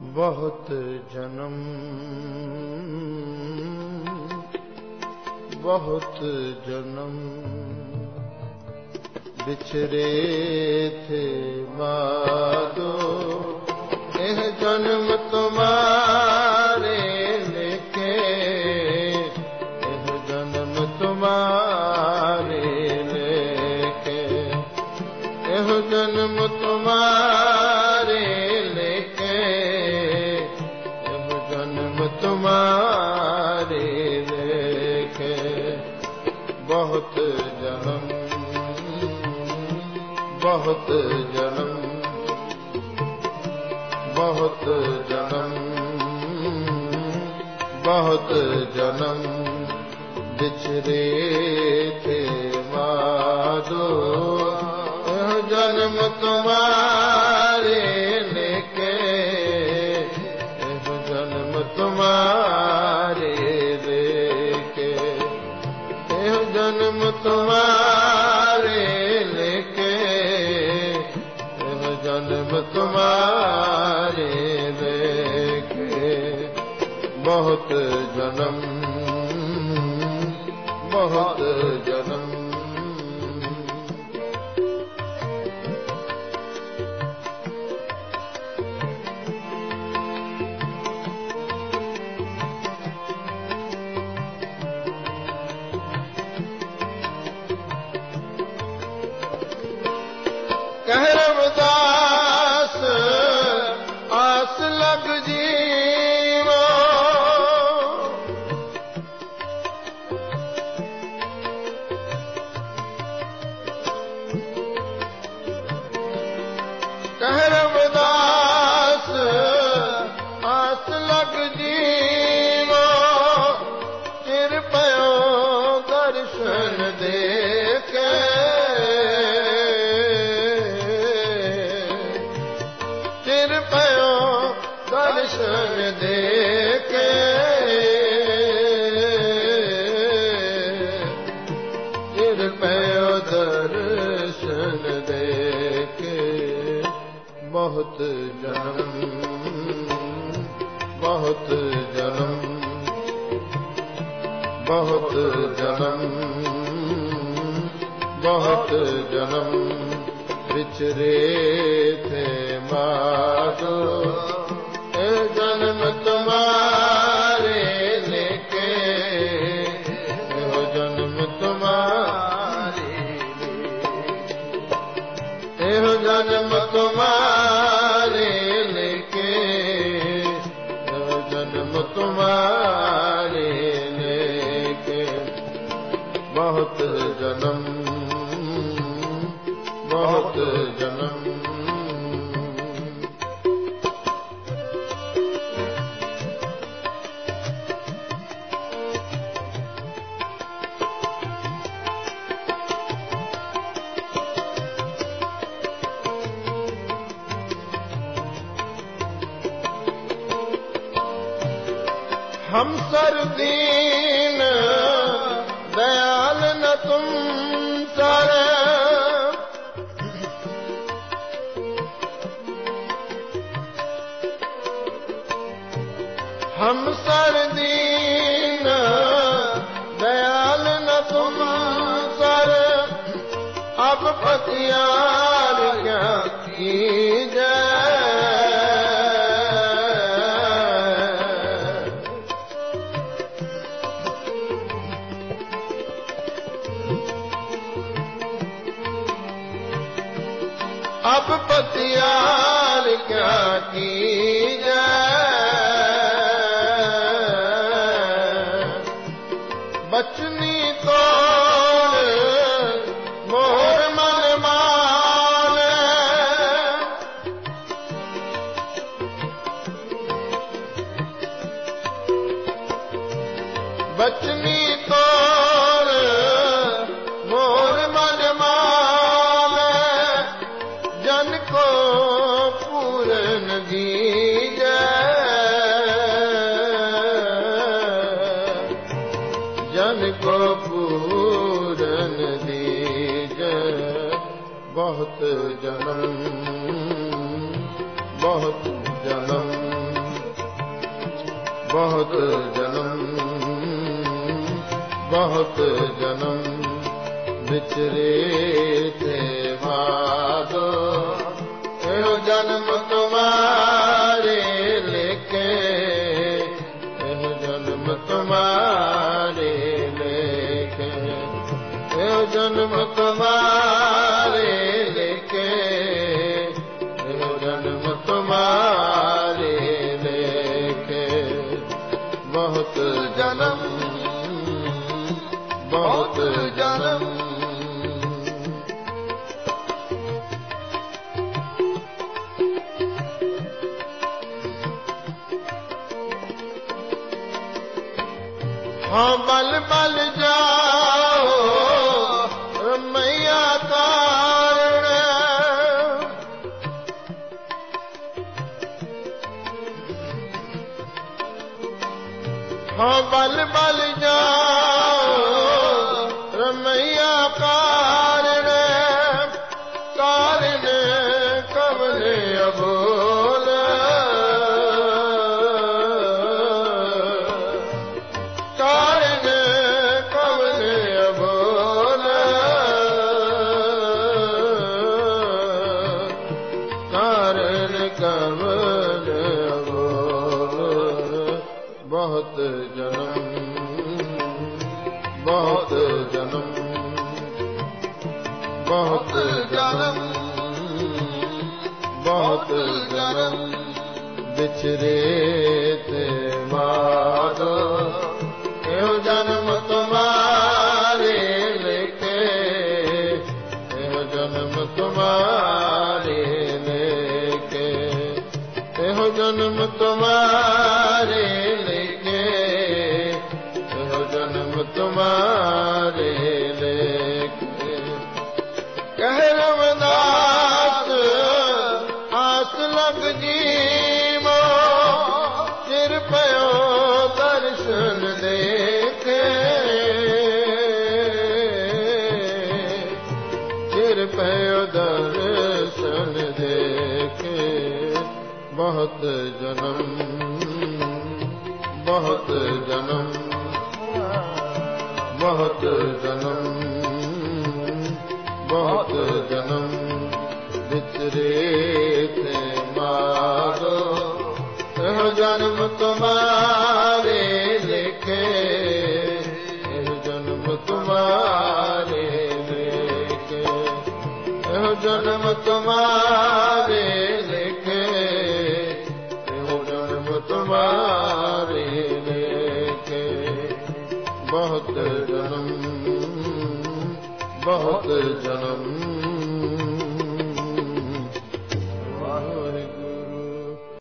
बहुत जन्म बहुत जन्म बिछरे थे माधो, यह जन्म तुम्हारे लेके, यह जन्म तुम्हारे लेके, यह जन्म तुम्हारे लेके, यह जन्म तुम्हारे लेके। बहुत जन्म बहुत जन्म बहुत जन्म बहुत जन्म बिछरे थे माधो, यह जन्म तुम्हारे लेके, यह जन्म तुम्हारे लेके, यह जन्म तुम्हारे लेके, यह जन्म तुम्हारे लेके। बहुत जन्म बहुत जन्म कह रविदास आस लग जीवो, कह रविदास आस लग जीवो, चिर पयो दर्शन देके, चिर पयो दर्शन देके, चिर पयो दर्शन देके। बहुत जन्म बहुत जन्म बहुत जन्म बहुत जन्म बिछरे थे माधो, यह जन्म तुम्हारे लेके, यह जन्म तुम्हारे लेके, यह जन्म तुम्हारे लेके, यह जन्म तुम्हारे लेके। बहुत जन्म बहुत जन्म हम सरदीन दयाल न तुम सर, हम सरदीन दयाल न तुम सर, अब पतियार क्या कीजिए, अब पतियार क्या कीजिए। बचनी तोड़ मोर मन माने, बचनी तोड़ मोर मन माने, जन को पूरन दीजे, जन को पूरन दीजे। बहुत जन्म बहुत जन्म ਬਹੁਤ ਜਨਮ ਬਹੁਤ ਜਨਮ ਵਿਚਰੇ ਤੇ ਮਾਦੋ ਇਹੋ ਜਨਮ ਤੁਮਾਰੇ ਲੇਖੇ ਇਹੋ ਜਨਮ ਤੁਮਾਰੇ ਲੇਖੇ ਇਹੋ ਜਨਮ ਤੁਮਾਰੇ ਲੇਖੇ ਇਹੋ ਜਨਮ ਤੁਮਾਰੇ ਲੇਖੇ ਬਹੁਤ ਜਨਮ ਬਹੁਤ ਜਨਮ ਹਾਂ ਬਲ ਬਲ ਜਾਓ ਰਮਈਆ ਤਾਰਣ ਹਾਂ ਬਲ ਬਲ ਜਾਓ ਰਮਈਆ ਕਾਰਣ ਕਾਰਣ ਕਵਨ ਅਬੋਲ ਕਾਰਣ ਕਵਨ ਅਬੋਲ ਕਾਰਣ ਕਵਨ ਅਬੋਲ ਬਹੁਤ ਜਨਮ ਬਹੁਤ ਜਨਮ ਬਹੁਤ ਜਨਮ ਬਹੁਤ ਜਨਮ ਵਿਚਰੇ ਤੇ ਮਾਦੋ ਇਹੋ ਜਨਮ ਤੁਮਾਰੇ ਲੇਖੇ ਇਹੋ ਜਨਮ ਤੁਮਾਰੇ ਲੇਖੇ ਇਹੋ ਜਨਮ ਤੁਮਾਰੇ ਲੇਖੇ ਇਹੋ ਜਨਮ ਤੁਮਾਰੇ ਲੇਖੇ ਕਹਿ ਰਵਿਦਾਸ ਆਸ ਲਗ ਜੀਵੋ ਚਿਰ ਪਇਓ ਦਰਸ਼ਨ ਦੇਖੇ ਚਿਰ ਪਇਓ ਦਰਸ਼ਨ ਦੇਖੇ ਬਹੁਤ ਜਨਮ ਬਹੁਤ ਜਨਮ ਬਹੁਤ ਜਨਮ ਬਹੁਤ ਜਨਮ ਵਿਚਰੇ ਤੇ ਮਾਦੋ ਇਹੋ ਜਨਮ ਤੁਮਾਰੇ ਲੇਖੇ ਇਹੋ ਜਨਮ ਤੁਮਾਰੇ ਲੇਖੇ ਇਹੋ ਜਨਮ ਤੁਮਾਰੇ ਲੇਖੇ ਇਹੋ ਜਨਮ ਤੁਮਾਰੇ ਲੇਖੇ ਬਹੁਤ ਜਨਮ ਬਹੁਤ ਜਨਮ